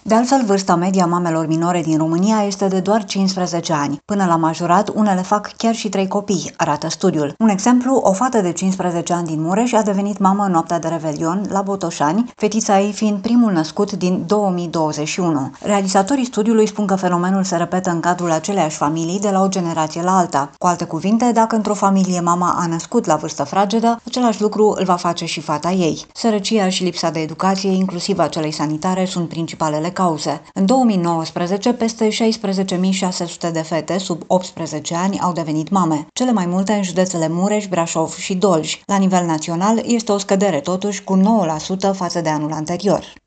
De altfel, vârsta medie a mamelor minore din România este de doar 15 ani. Până la majorat, unele fac chiar și 3 copii, arată studiul. Un exemplu, o fată de 15 ani din Mureș a devenit mamă în noaptea de Revelion la Botoșani, fetița ei fiind primul născut din 2021. Realizatorii studiului spun că fenomenul se repetă în cadrul aceleiași familii de la o generație la alta. Cu alte cuvinte, dacă într-o familie mama a născut la vârstă fragedă, același lucru îl va face și fata ei. Sărăcia și lipsa de educație, inclusiv a celei sanitare, sunt principalele cauze. În 2019, peste 16.600 de fete sub 18 ani au devenit mame, cele mai multe în județele Mureș, Brașov și Dolj. La nivel național, este o scădere totuși cu 9% față de anul anterior.